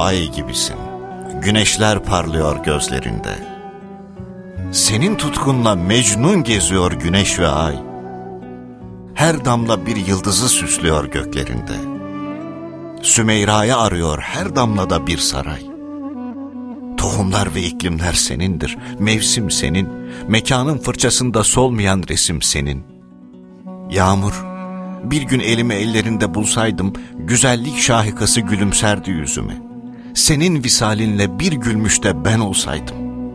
ay gibisin. Güneşler parlıyor gözlerinde. Senin tutkunla Mecnun geziyor güneş ve ay. Her damla bir yıldızı süslüyor göklerinde. Sümeyra'yı arıyor her damlada bir saray. Tohumlar ve iklimler senindir, mevsim senin, mekanın fırçasında solmayan resim senin. Yağmur, bir gün elimi ellerinde bulsaydım, güzellik şahikası gülümserdi yüzüme. Senin visalinle bir gülmüş de ben olsaydım.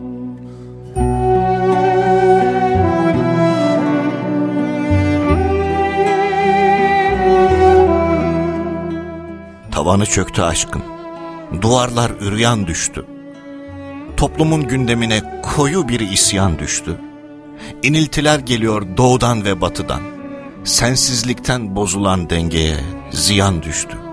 Tavanı çöktü aşkın, duvarlar üryan düştü. Toplumun gündemine koyu bir isyan düştü. İniltiler geliyor doğudan ve batıdan. Sensizlikten bozulan dengeye ziyan düştü.